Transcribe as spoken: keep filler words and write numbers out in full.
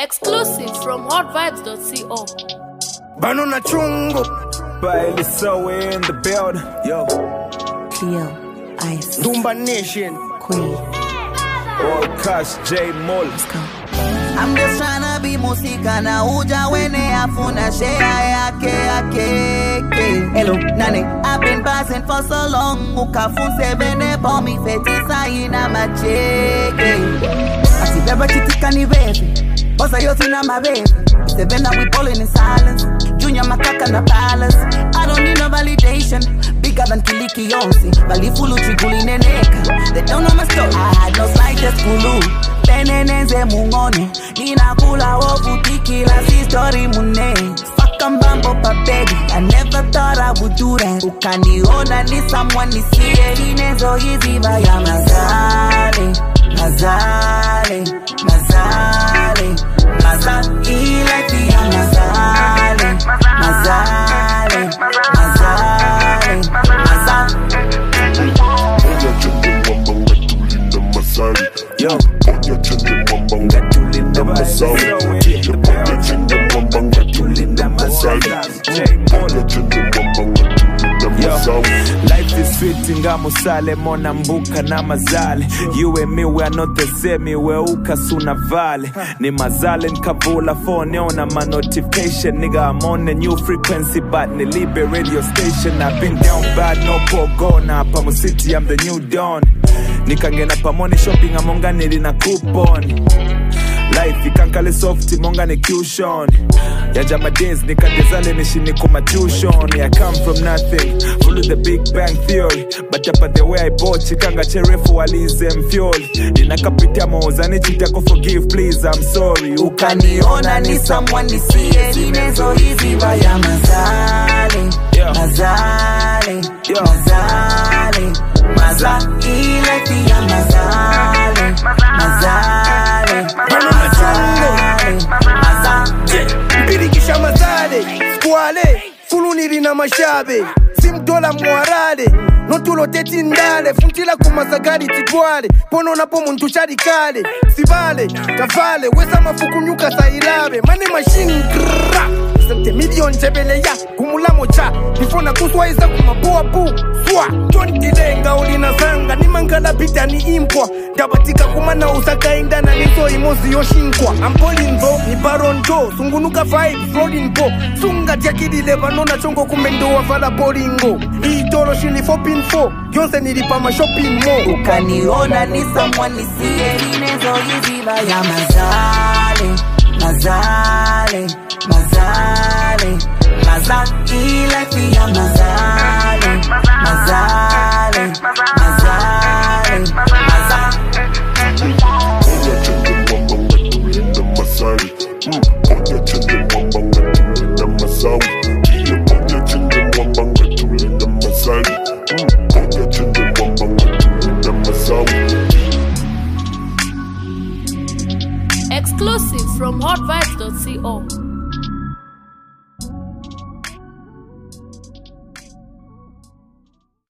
Exclusive from hot vibes dot co. Banana chungo. Bailey so in the building. Yo. Cleo, Ice, Dumba Nation. Queen. All Cash, J Moll. Let's go. I'm just tryna be musika na uja wene afuna share yake yake. Hello, nane. I've been passing for so long. Ukafunse bene bomi fetisa ina macheke. Asibeba chitika ni baby. Bossa yosi na my baby. Seven we ballin' in silence. Junior makaka na palace. I don't need no validation. Bigger than Kiliki Yonsi. Valifulu triguli neneka. They don't know my story. I had no slightest kulu. Teneneze mungone. Nina kula wofu tikila si story mune. Fuck I'm bambo pa baby. I never thought I would do that. Ukaniona ni someone ni siye. Kinezo easy vaya mazale. Mazale. Mazale. Mazale. Like the Mazale. Mazale. Mazale. Mazale. Yo. Ngatulinda masawi Ngatulinda mwamba ngatulinda masawi Yo, life is sweet nga musale mona mbuka na mazale. You and me we are not the same, we uka suna vale. Ni mazale nkabula phone on my notification. Nigga I'm on a new frequency but ni libe radio station. I've been down bad no pogo na Pamu City I'm the new dawn. Nikangena pamoni shopping amonga nili na coupon. Life ikankale soft monga ni cushion. Ya jama days nikadezale nishini kuma tuition. I come from nothing, follow the big bang theory. But up at the way I bought chikanga cherefu walize mfioli. Ninakapita maozani chitako forgive please I'm sorry. Ukaniona ni someone ni siye. Kinezo hizi vaya mazale. Mazale. Mazale. Mazale. Like the Mazale. Mazale. Banana chungo. Mazale. Mbirikisha mazale. Squale. Fuluniri na mashabe. Simdola mwarade. Notulo teti ndale. Funtila kumazagari titwale. Pono na pomo ntuchari kale. Sivale. Kavale. Wesa mafukunyuka sailabe. Mane machine. Grrrra. Sente million jebele ya. Kumula mocha. Nifona kuswa isa kumaboa bu. Swa. Toni kilenga ulina zanga. Ni mangala bita ni impwa. Dabatika kumana usaka indana niso imozi yoshinkwa. Ampolinzo ni baronjo. Sungunuka vibes rolling bo. Sunga tiakidi lebanona chongo kumendo wavala boringo. Hii tolo shini four pin four. Yonse nilipa ma shopping mo. Ukaniona ni someone ni siye. Kinezo hizi vaya mazale. Mazale. Mazale. Mazale. Like the Mazale. Mazale. Mazale. Mazale. Ngatulinda masawi Ngatulinda mwamba ngatulinda masawi Ngatulinda mwamba ngatulinda masawi Ngatulinda mwamba ngatulinda masawi. Exclusive from hot vibes dot co.